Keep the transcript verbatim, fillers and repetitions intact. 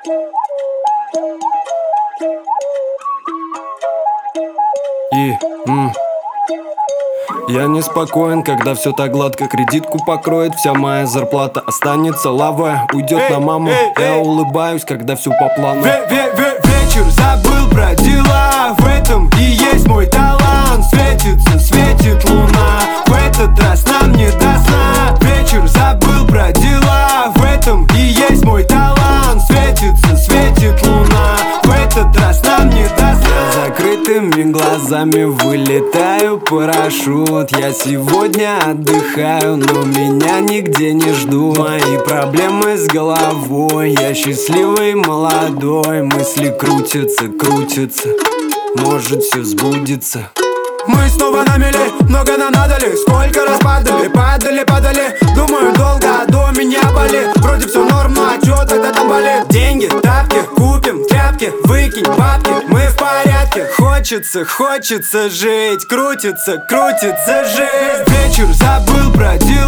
И, м я неспокоен, когда все так гладко. Кредитку покроет вся моя зарплата. Останется лавая, уйдет на маму. Я улыбаюсь, когда все по плану. Вечер забыл про дела. В этом и есть мой талант. Светится, светит луна. В этот раз нам не до сна. Вечер забыл про дела. В этом и есть мой талант. Светится, светит луна. В этот раз нам не до сна. Я закрытыми глазами вылетаю парашют. Я сегодня отдыхаю, но меня нигде не ждут. Мои проблемы с головой. Я счастливый молодой. Мысли крутятся, крутятся. Может все сбудется. Мы снова на мели, много нам надали. Сколько раз падали, падали, падали. Думаю, долго, а до меня болит. Вроде все норм, ну а чё тогда там болит? Деньги, тапки, купим тряпки. Выкинь бабки, мы в порядке. Хочется, хочется жить. Крутится, крутится жизнь. Вечер забыл про дела.